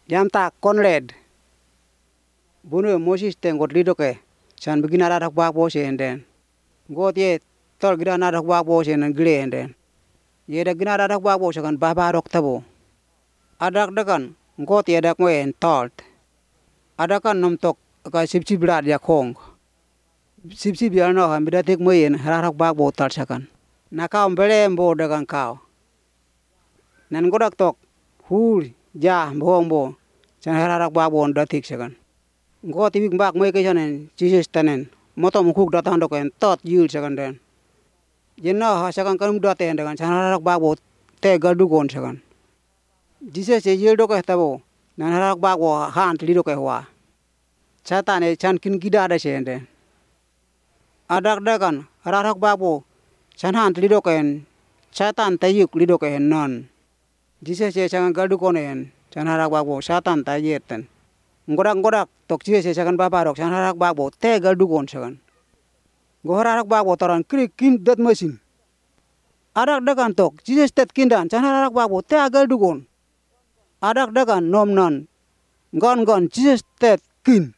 Jam tak konled. Bunu Moses tengot lidoke. Chan begina radak bak bo senden. Got ye tol gida nadak bak bo senden gile enden. Ye da gina radak bak bo sakan baba rok tabo. Adak dakan got ye dak mo en tolt. Adakan nom tok ka sip brad ya kong. Sip ya no han bidatik mo yen radak bak bo tal sakan. Nakau mbele mbo dakan kau. Nan godak tok hul ja mbong bo. Chan radak bak bo datik sakan. Got ibik bak mo ke chanen Jesus tanen. Moto mukuk datang doken tot yul sakan den. Jenna ha sakan kan daten dengan chan radak bak bo te galdugon sakan. Jesus ye yul doke tabo. Nan radak bak bo han tli doke wa. Satan e chan kin gida ada sende. Adak dakan radak bak bo chan han tli doken Satan tayuk li doke non. Jesus ye sakan galdugon en chan radak bak bo Satan tayeten. Ngodak tok Jesus sakan baba rok chan radak bak bo te galdugon sakan. Goharak bak bo taran krik kin dat mesin. Adak dakan tok Jesus tet kindan chan radak bak bo te galdugon. Adak dakan nom non. Gon Jesus tet kin.